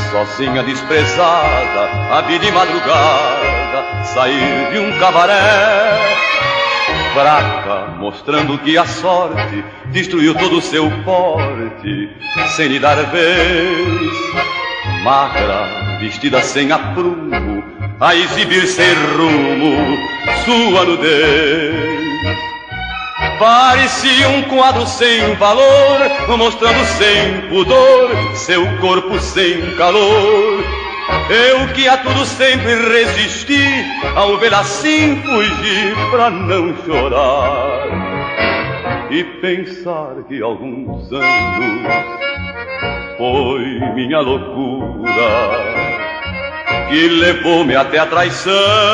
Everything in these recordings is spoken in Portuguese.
sozinha desprezada, a vir de madrugada, sair de um cabaré. Fraca, mostrando que a sorte destruiu todo o seu porte, sem lhe dar vez. Magra, vestida sem aprumo, a exibir sem rumo sua nudez. Parecia um quadro sem valor, mostrando sem pudor seu corpo sem calor. Eu que a tudo sempre resisti, ao vê-la assim fugir pra não chorar e pensar que alguns anos foi minha loucura que levou-me até a traição.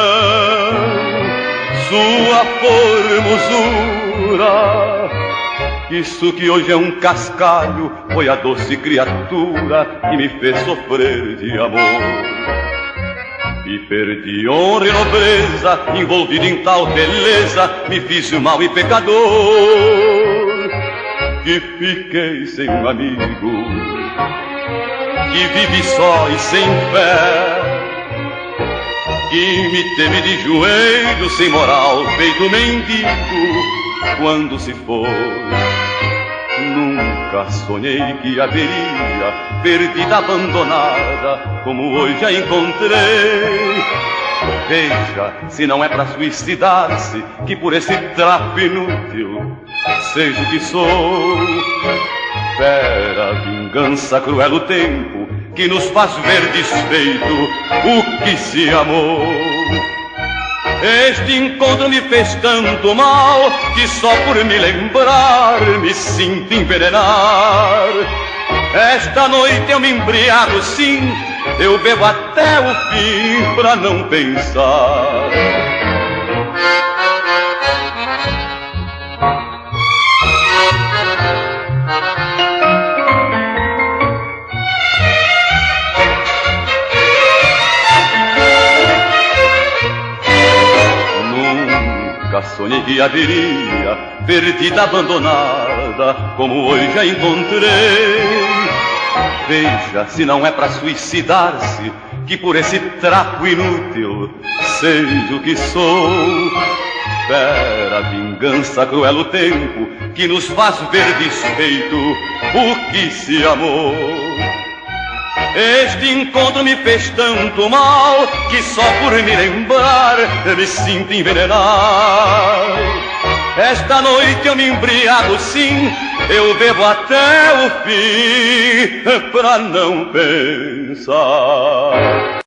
Sua formosura, isso que hoje é um cascalho, foi a doce criatura que me fez sofrer de amor. E perdi honra e nobreza, envolvido em tal beleza, me fiz mal e pecador, que fiquei sem um amigo, que vive só e sem fé, que me teme de joelho, sem moral, feito mendigo, quando se for. Nunca sonhei que haveria perdida, abandonada, como hoje a encontrei. Veja, se não é pra suicidar-se, que por esse trapo inútil seja o que sou. Fera, vingança, cruel o tempo, que nos faz ver desfeito o que se amou. Este encontro me fez tanto mal, que só por me lembrar me sinto envenenar. Esta noite eu me embriago sim, eu bebo até o fim pra não pensar. Sonhei que haveria perdida, abandonada, como hoje a encontrei. Veja, se não é pra suicidar-se, que por esse trapo inútil seja o que sou. Fera, vingança, cruel o tempo, que nos faz ver desfeito o que se amou. Este encontro me fez tanto mal, que só por me lembrar me sinto envenenar. Esta noite eu me embriago sim, eu bebo até o fim pra não pensar.